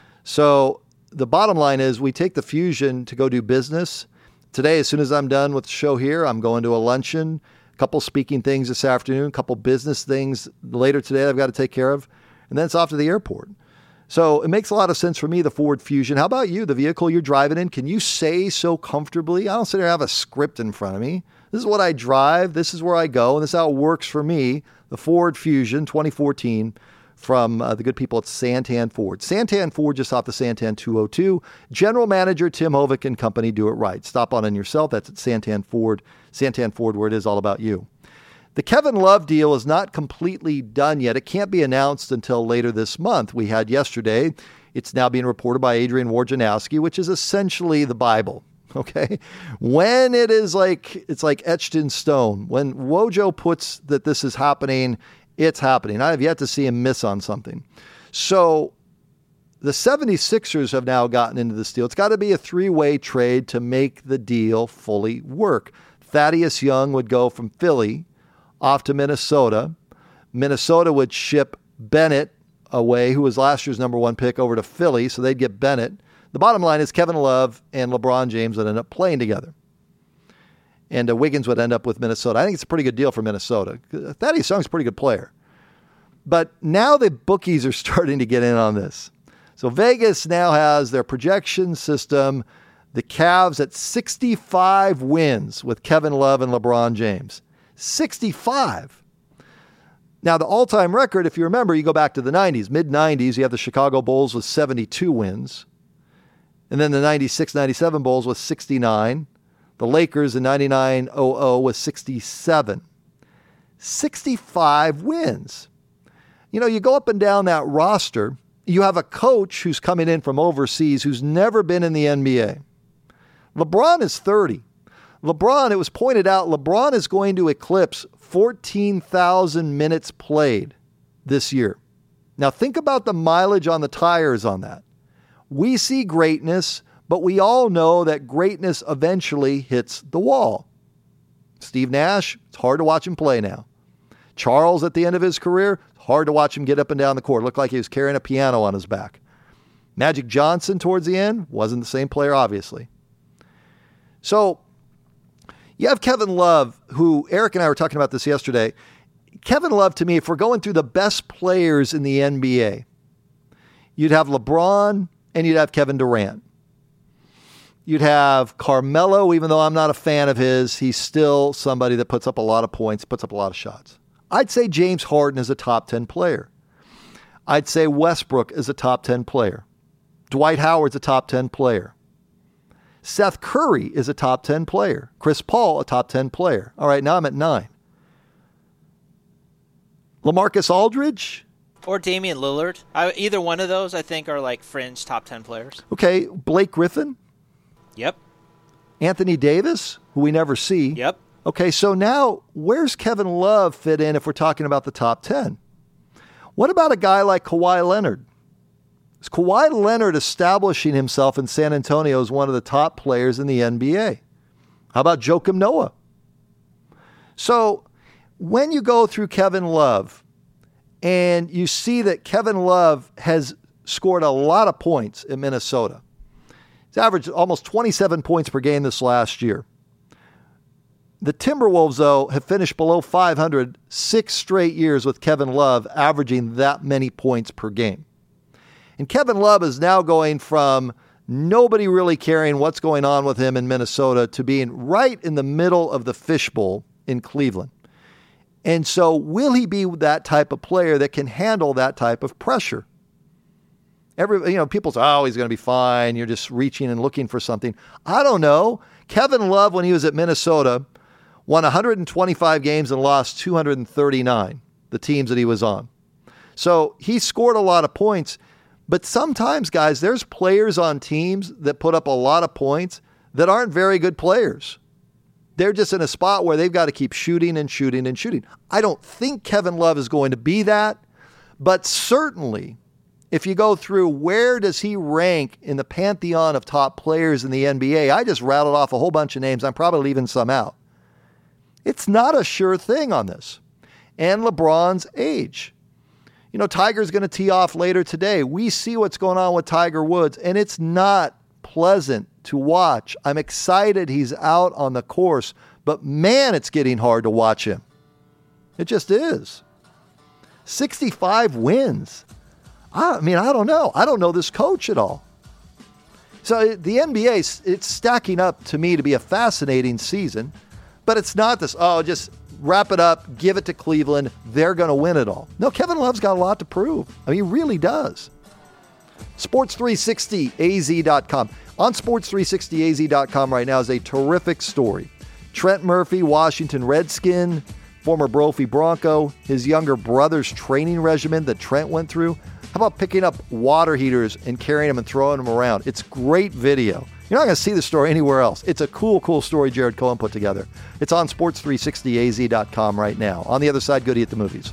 So the bottom line is we take the Fusion to go do business. Today, as soon as I'm done with the show here, I'm going to a luncheon, a couple speaking things this afternoon, a couple business things later today I've got to take care of, and then it's off to the airport. So it makes a lot of sense for me, the Ford Fusion. How about you, the vehicle you're driving in? Can you say so comfortably? I don't sit there and have a script in front of me. This is what I drive. This is where I go. And this is how it works for me, the Ford Fusion twenty fourteen from uh, the good people at Santan Ford. Santan Ford just off the Santan two oh two. General Manager Tim Hovick and company do it right. Stop on in yourself. That's at Santan Ford. Santan Ford, where it is all about you. The Kevin Love deal is not completely done yet. It can't be announced until later this month. We had yesterday, it's now being reported by Adrian Wojnarowski, which is essentially the Bible, okay? When it is like, it's like etched in stone. When Wojo puts that this is happening, it's happening. I have yet to see him miss on something. So the seventy-sixers have now gotten into this deal. It's got to be a three-way trade to make the deal fully work. Thaddeus Young would go from Philly off to Minnesota. Minnesota would ship Bennett away, who was last year's number one pick, over to Philly, so they'd get Bennett. The bottom line is Kevin Love and LeBron James would end up playing together. And uh, Wiggins would end up with Minnesota. I think it's a pretty good deal for Minnesota. Thaddeus Young's a pretty good player. But now the bookies are starting to get in on this. So Vegas now has their projection system, the Cavs at sixty-five wins with Kevin Love and LeBron James. sixty-five. Now, the all-time record, if you remember, you go back to the nineties, mid-nineties, you have the Chicago Bulls with seventy-two wins. And then the ninety-six ninety-seven Bulls with sixty-nine. The Lakers in ninety-nine hundred with sixty-seven. sixty-five wins. You know, you go up and down that roster, you have a coach who's coming in from overseas who's never been in the N B A. LeBron is thirty. LeBron, it was pointed out, LeBron is going to eclipse fourteen thousand minutes played this year. Now think about the mileage on the tires on that. We see greatness, but we all know that greatness eventually hits the wall. Steve Nash, it's hard to watch him play now. Charles, at the end of his career, it's hard to watch him get up and down the court. Looked like he was carrying a piano on his back. Magic Johnson, towards the end, wasn't the same player, obviously. So you have Kevin Love, who Eric and I were talking about this yesterday. Kevin Love, to me, if we're going through the best players in the N B A, you'd have LeBron and you'd have Kevin Durant. You'd have Carmelo, even though I'm not a fan of his, he's still somebody that puts up a lot of points, puts up a lot of shots. I'd say James Harden is a top ten player. I'd say Westbrook is a top ten player. Dwight Howard's a top ten player. Seth Curry is a top ten player. Chris Paul, a top ten player. All right, now I'm at nine. LaMarcus Aldridge? Or Damian Lillard. I, either one of those, I think, are like fringe top ten players. Okay, Blake Griffin? Yep. Anthony Davis, who we never see. Yep. Okay, so now where's Kevin Love fit in if we're talking about the top ten? What about a guy like Kawhi Leonard? Is Kawhi Leonard establishing himself in San Antonio as one of the top players in the N B A? How about Joakim Noah? So when you go through Kevin Love and you see that Kevin Love has scored a lot of points in Minnesota, he's averaged almost twenty-seven points per game this last year. The Timberwolves, though, have finished below five hundred six straight years with Kevin Love averaging that many points per game. And Kevin Love is now going from nobody really caring what's going on with him in Minnesota to being right in the middle of the fishbowl in Cleveland. And so will he be that type of player that can handle that type of pressure? Every, you know, people say, oh, he's going to be fine. You're just reaching and looking for something. I don't know. Kevin Love, when he was at Minnesota, won one hundred twenty-five games and lost two hundred thirty-nine, the teams that he was on. So he scored a lot of points. But sometimes, guys, there's players on teams that put up a lot of points that aren't very good players. They're just in a spot where they've got to keep shooting and shooting and shooting. I don't think Kevin Love is going to be that, but certainly if you go through where does he rank in the pantheon of top players in the N B A, I just rattled off a whole bunch of names. I'm probably leaving some out. It's not a sure thing on this. And LeBron's age. You know, Tiger's going to tee off later today. We see what's going on with Tiger Woods, and it's not pleasant to watch. I'm excited he's out on the course, but man, it's getting hard to watch him. It just is. sixty-five wins. I mean, I don't know. I don't know this coach at all. So the N B A, it's stacking up to me to be a fascinating season, but it's not this, oh, just wrap it up, give it to Cleveland, they're going to win it all. No, Kevin Love's got a lot to prove. I mean, he really does. sports three sixty A Z dot com. On sports three sixty A Z dot com right now is a terrific story. Trent Murphy, Washington Redskin, former Brophy Bronco, his younger brother's training regimen that Trent went through. How about picking up water heaters and carrying them and throwing them around? It's great video. You're not going to see the story anywhere else. It's a cool, cool story Jared Cohen put together. It's on sports three sixty A Z dot com right now. On the other side, Goody at the movies.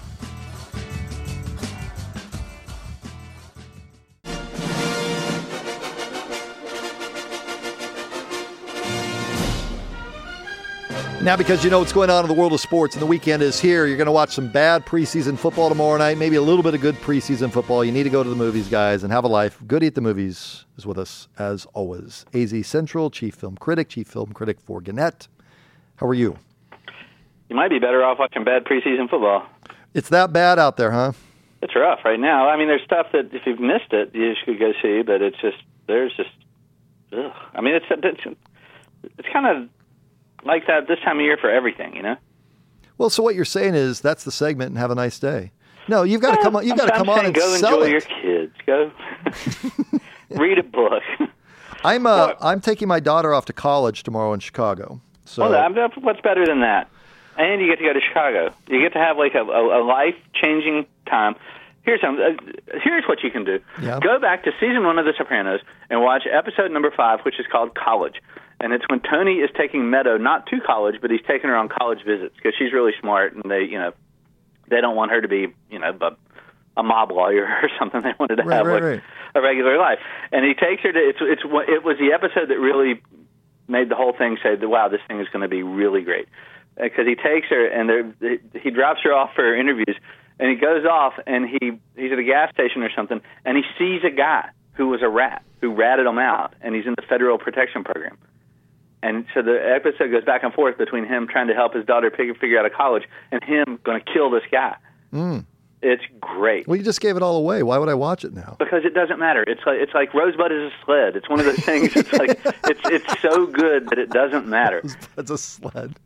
Now, because you know what's going on in the world of sports and the weekend is here, you're going to watch some bad preseason football tomorrow night, maybe a little bit of good preseason football. You need to go to the movies, guys, and have a life. Goody at the Movies is with us, as always. A Z Central, chief film critic, chief film critic for Gannett. How are you? You might be better off watching bad preseason football. It's that bad out there, huh? It's rough right now. I mean, there's stuff that if you've missed it, you should go see, but it's just, there's just, ugh. I mean, it's, it's, it's kind of like that this time of year for everything, you know? Well, so what you're saying is that's the segment and have a nice day. No, you've got to come on. You've got to come on and go sell enjoy it. your kids. Go read a book. I'm uh, I'm taking my daughter off to college tomorrow in Chicago. So well, what's better than that? And you get to go to Chicago. You get to have like a, a, a life-changing time. Here's some, uh, here's what you can do. Yeah. Go back to season one of The Sopranos and watch episode number five, which is called College. And it's when Tony is taking Meadow not to college, but he's taking her on college visits because she's really smart, and they, you know, they don't want her to be, you know, a, a mob lawyer or something. They wanted to right, have right, like right. a regular life. And he takes her to. It's it's it was the episode that really made the whole thing say, "Wow, this thing is going to be really great." Because he takes her and he drops her off for her interviews, and he goes off and he he's at a gas station or something, and he sees a guy who was a rat who ratted him out, and he's in the federal protection program. And so the episode goes back and forth between him trying to help his daughter figure out a college and him going to kill this guy. Mm. It's great. Well, you just gave it all away. Why would I watch it now? Because it doesn't matter. It's like it's like Rosebud is a sled. It's one of those things. It's like it's it's so good that it doesn't matter. It's a sled.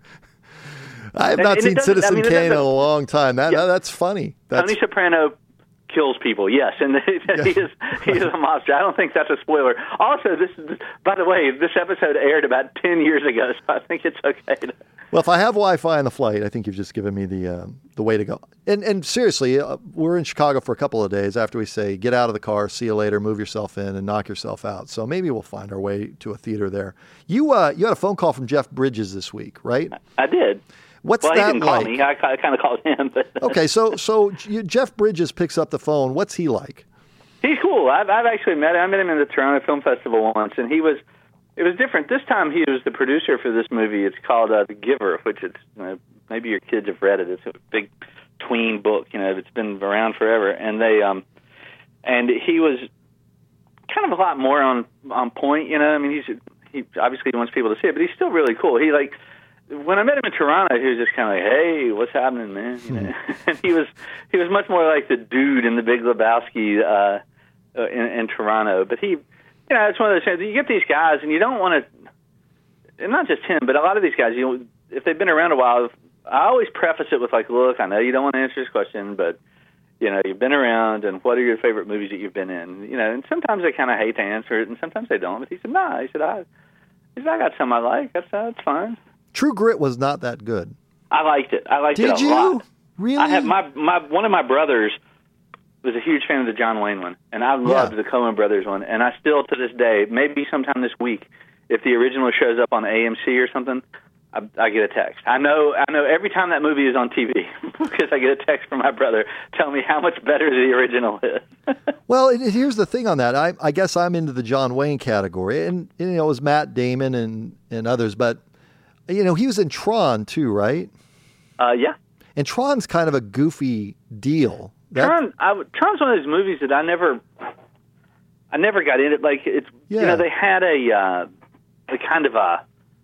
I have not and, and seen Citizen I mean, Kane in a long time. That, yeah. that that's funny. That's, Tony Soprano kills people, yes, and Yeah. he is he is a monster. I don't think that's a spoiler. Also, this, by the way, this episode aired about ten years ago, so I think it's okay. To... Well, if I have Wi-Fi on the flight, I think you've just given me the uh, the way to go. And and seriously, uh, we're in Chicago for a couple of days after we say, get out of the car, see you later, move yourself in, and knock yourself out. So maybe we'll find our way to a theater there. You uh, you had a phone call from Jeff Bridges this week, right? I did. What's well, that he didn't like? call me. I, I kind of called him. But Okay, so so Jeff Bridges picks up the phone. What's he like? He's cool. I've, I've actually met him. I met him in the Toronto Film Festival once, and he was. It was different. This time he was the producer for this movie. It's called uh, The Giver, which it's you know, maybe your kids have read it. It's a big tween book. You know, it's been around forever, and they um, and he was kind of a lot more on on point. You know, I mean, he's he obviously wants people to see it, but he's still really cool. He like. When I met him in Toronto, he was just kind of like, "Hey, what's happening, man?" You know? And he was he was much more like the dude in The Big Lebowski uh, uh, in, in Toronto. But he, you know, it's one of those things. You get these guys, and you don't want to, and not just him, but a lot of these guys. You know, if they've been around a while, I always preface it with like, "Look, I know you don't want to answer this question, but you know, you've been around, and what are your favorite movies that you've been in?" You know, and sometimes they kind of hate to answer it, and sometimes they don't. But he said, "Nah," he said, "I, he said, I got some I like. That's that's fine." True Grit was not that good. I liked it. I liked Did it a you? lot. Really? I have my my one of my brothers was a huge fan of the John Wayne one, and I loved Yeah. the Coen Brothers one. And I still, to this day, maybe sometime this week, if the original shows up on A M C or something, I, I get a text. I know I know every time that movie is on T V because I get a text from my brother telling me how much better the original is. Well, it, it- here's the thing on that. I, I guess I'm into the John Wayne category, and you know, it was Matt Damon and and others, but. You know, he was in Tron too, right? Uh, yeah. And Tron's kind of a goofy deal. That, Tron, I, Tron's one of those movies that I never, I never got into. Like it's, Yeah. you know, they had a, uh, a kind of a,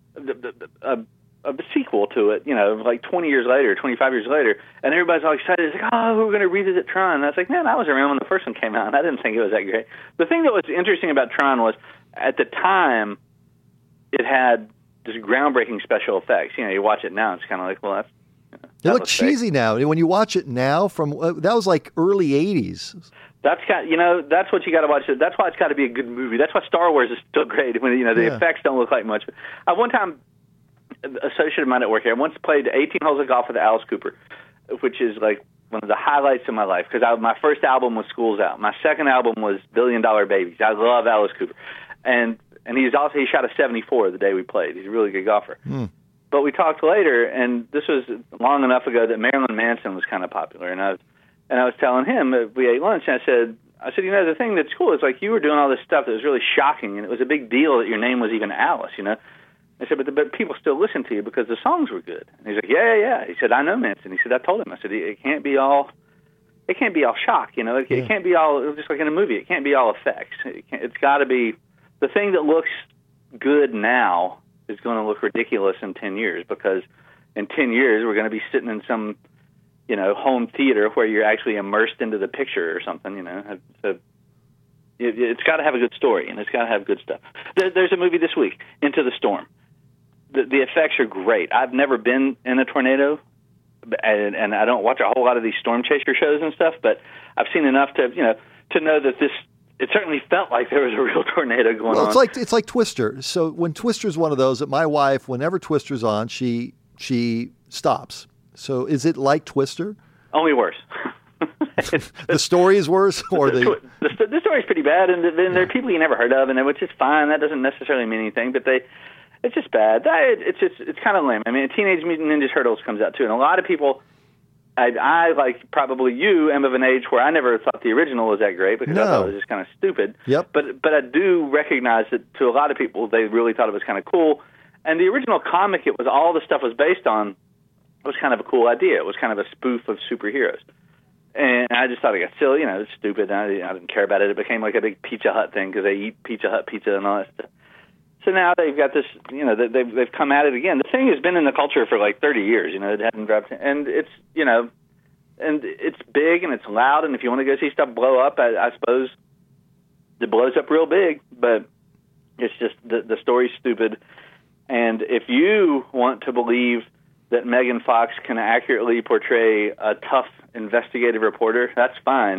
a, a, a sequel to it. You know, like twenty years later, twenty-five years later, and everybody's all excited. It's like, oh, we're going to revisit Tron. And I was like, man, I was around when the first one came out, and I didn't think it was that great. The thing that was interesting about Tron was, at the time, it had this groundbreaking special effects. You know, you watch it now, it's kind of like, well, that's. You know, it that looked looks fake. cheesy now. When you watch it now, from uh, that was like early eighties. That's got you know that's what you got to watch. That's why it's got to be a good movie. That's why Star Wars is still great. When you know the Yeah. effects don't look like much. I one time associate of mine at work here. I once played eighteen holes of golf with Alice Cooper, which is like one of the highlights of my life because my first album was School's Out. My second album was Billion Dollar Babies. I love Alice Cooper, and and he's also he shot a seventy-four the day we played. He's a really good golfer. Mm. But we talked later, and this was long enough ago that Marilyn Manson was kind of popular, and I was and I was telling him that we ate lunch, and I said, I said, you know, the thing that's cool is like you were doing all this stuff that was really shocking, and it was a big deal that your name was even Alice, you know. I said, but, the, but people still listen to you because the songs were good. And he's like, yeah, yeah, yeah. He said, I know Manson. He said, I told him. I said, it can't be all, it can't be all shock, you know. It, Yeah. it can't be all just like in a movie. It can't be all effects. It can't, it's got to be the thing that looks good now is going to look ridiculous in ten years because in ten years we're going to be sitting in some, you know, home theater where you're actually immersed into the picture or something, you know. So it, it's got to have a good story and it's got to have good stuff. There, there's a movie this week, Into the Storm. The, the effects are great. I've never been in a tornado, and, and I don't watch a whole lot of these storm chaser shows and stuff, but I've seen enough to, you know, to know that this, it certainly felt like there was a real tornado going Well, on. it's like it's like Twister. So when Twister's one of those that my wife, whenever Twister's on, she she stops. So is it like Twister? Only worse. The story is worse, or the the, the, the story's pretty bad, and then there are people you never heard of, and which is fine. That doesn't necessarily mean anything, but they, it's just bad. That, it's just it's kind of lame. I mean, Teenage Mutant Ninja Turtles comes out too, and a lot of people, I, I like probably you, am of an age where I never thought the original was that great because I No. thought it was just kind of stupid. Yep. But but I do recognize that to a lot of people, they really thought it was kind of cool. And the original comic, it was all the stuff was based on. It was kind of a cool idea. It was kind of a spoof of superheroes. And I just thought it got silly, you know, it's stupid. I, I didn't care about it. It became like a big Pizza Hut thing because they eat Pizza Hut pizza and all that stuff. So now they've got this, you know, they've they've come at it again. The thing has been in the culture for like thirty years, you know, it hadn't dropped, and it's, you know, and it's big and it's loud, and if you want to go see stuff blow up, I, I suppose it blows up real big, but it's just the the story's stupid. And if you want to believe that Megan Fox can accurately portray a tough investigative reporter, that's fine.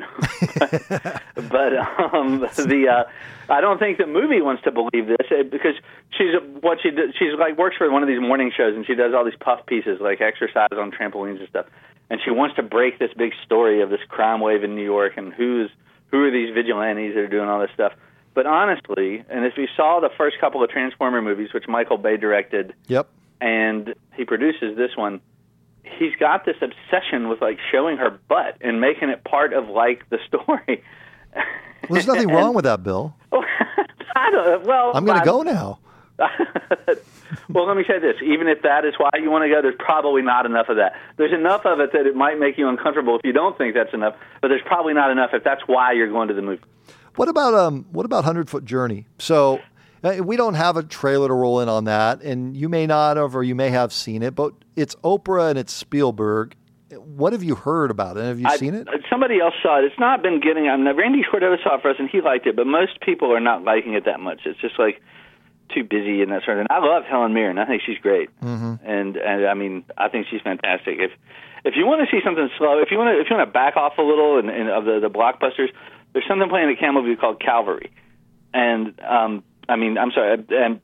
but um, the uh, I don't think the movie wants to believe this because she's what she does, she's like works for one of these morning shows and she does all these puff pieces like exercise on trampolines and stuff. And she wants to break this big story of this crime wave in New York and who's who are these vigilantes that are doing all this stuff. But honestly, and if you saw the first couple of Transformer movies, which Michael Bay directed, yep, and he produces this one, he's got this obsession with like showing her butt and making it part of like the story. Well, there's nothing wrong with that, Bill. I don't, well, I'm going to go now. Well, let me say this. Even if that is why you want to go, there's probably not enough of that. There's enough of it that it might make you uncomfortable if you don't think that's enough, but there's probably not enough if that's why you're going to the movie. What about um? What about Hundred Foot Journey? So uh, we don't have a trailer to roll in on that, and you may not have, or you may have seen it, but it's Oprah and it's Spielberg. What have you heard about it? Have you I, seen it? Somebody else saw it. It's not been getting. I mean, Randy Cordova saw it for us, and he liked it, but most people are not liking it that much. It's just like too busy and that sort of thing. I love Helen Mirren. I think she's great, mm-hmm. and and I mean, I think she's fantastic. If if you want to see something slow, if you want to if you want to back off a little and, and of the the blockbusters. There's something playing at Camel View called Calvary, and um, I mean, I'm sorry, and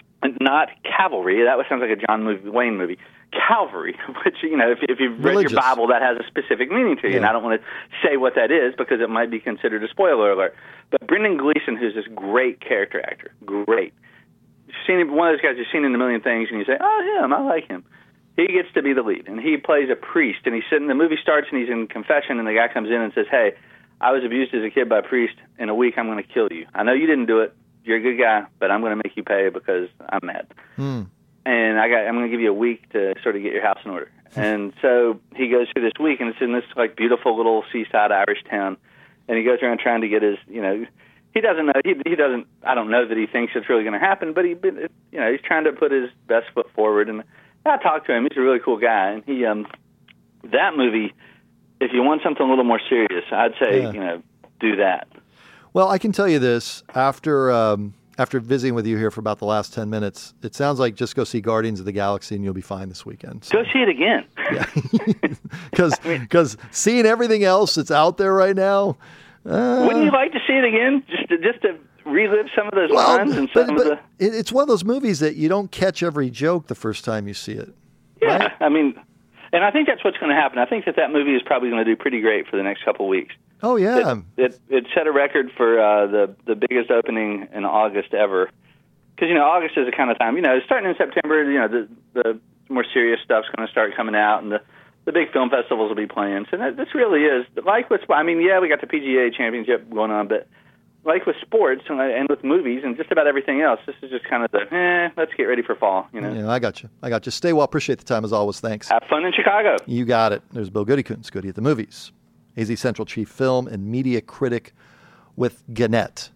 not Cavalry. That sounds like a John movie, Wayne movie. Calvary, which you know, if, if you've read Religious. your Bible, that has a specific meaning to you, yeah. and I don't want to say what that is because it might be considered a spoiler alert. But Brendan Gleeson, who's this great character actor, great. You've seen him, one of those guys you've seen in a million things, and you say, "Oh, him, I like him." He gets to be the lead, and he plays a priest, and he's sitting. The movie starts, and he's in confession, and the guy comes in and says, "Hey, I was abused as a kid by a priest. In a week, I'm going to kill you. I know you didn't do it. You're a good guy, but I'm going to make you pay because I'm mad. Hmm. And I got, I'm going to give you a week to sort of get your house in order." And so he goes through this week, and it's in this like beautiful little seaside Irish town. And he goes around trying to get his, you know, he doesn't know, he, he doesn't, I don't know that he thinks it's really going to happen, but he, you know, he's trying to put his best foot forward. And I talked to him. He's a really cool guy. And he, um, that movie, if you want something a little more serious, I'd say, yeah. you know, do that. Well, I can tell you this, after um, after visiting with you here for about the last ten minutes, it sounds like just go see Guardians of the Galaxy and you'll be fine this weekend. So. Go see it again. Yeah, because because seeing everything else that's out there right now. Uh, Wouldn't you like to see it again, just to, just to relive some of those well, lines and but, some but of the? It, it's one of those movies that you don't catch every joke the first time you see it. Yeah, right? I mean, and I think that's what's going to happen. I think that that movie is probably going to do pretty great for the next couple of weeks. Oh yeah, It it, it set a record for uh, the the biggest opening in August ever. Because you know August is the kind of time, you know, starting in September, you know, the the more serious stuff's going to start coming out, and the the big film festivals will be playing. So that, this really is like with, I mean, yeah, we got the P G A Championship going on, but like with sports and, and with movies and just about everything else, this is just kind of the eh, let's get ready for fall. You know. Yeah, I got you. I got you. Stay well. Appreciate the time as always. Thanks. Have fun in Chicago. You got it. There's Bill Goodykoontz, Goody at the Movies, A Z Central Chief Film and Media Critic with Gannett.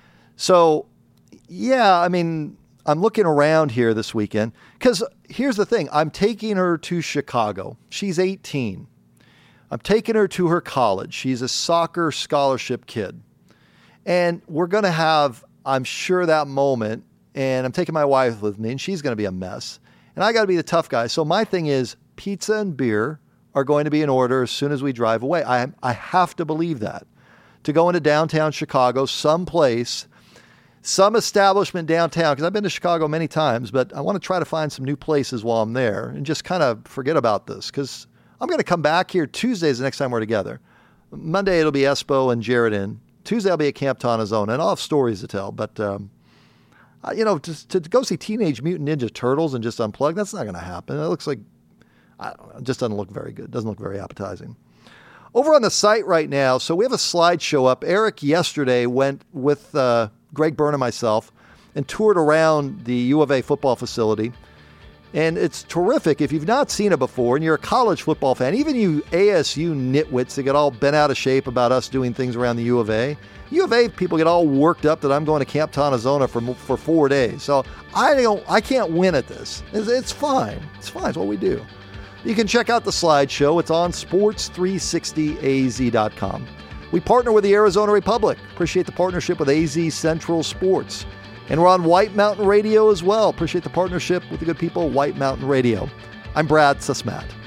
So, yeah, I mean, I'm looking around here this weekend because here's the thing. I'm taking her to Chicago. She's eighteen. I'm taking her to her college. She's a soccer scholarship kid. And we're going to have, I'm sure, that moment. And I'm taking my wife with me, and she's going to be a mess. And I got to be the tough guy. So my thing is pizza and beer are going to be in order as soon as we drive away. I I have to believe that. To go into downtown Chicago, someplace, some establishment downtown, because I've been to Chicago many times, but I want to try to find some new places while I'm there and just kind of forget about this because I'm going to come back here Tuesdays the next time we're together. Monday it'll be Espo and Jared in. Tuesday I'll be at Camp Tonazona, and I'll have stories to tell. But, um, uh, you know, to, to go see Teenage Mutant Ninja Turtles and just unplug, that's not going to happen. It looks like, I don't know, it just doesn't look very good. It doesn't look very appetizing. Over on the site right now, so we have a slideshow up. Eric yesterday went with uh, Greg Byrne and myself and toured around the U of A football facility. And it's terrific if you've not seen it before and you're a college football fan, even you A S U nitwits that get all bent out of shape about us doing things around the U of A. U of A people get all worked up that I'm going to Camp Tonazona for for four days. So I don't, I can't win at this. It's, it's fine. It's fine. It's what we do. You can check out the slideshow. It's on sports three sixty A Z dot com. We partner with the Arizona Republic. Appreciate the partnership with A Z Central Sports. And we're on White Mountain Radio as well. Appreciate the partnership with the good people at White Mountain Radio. I'm Brad Susmat.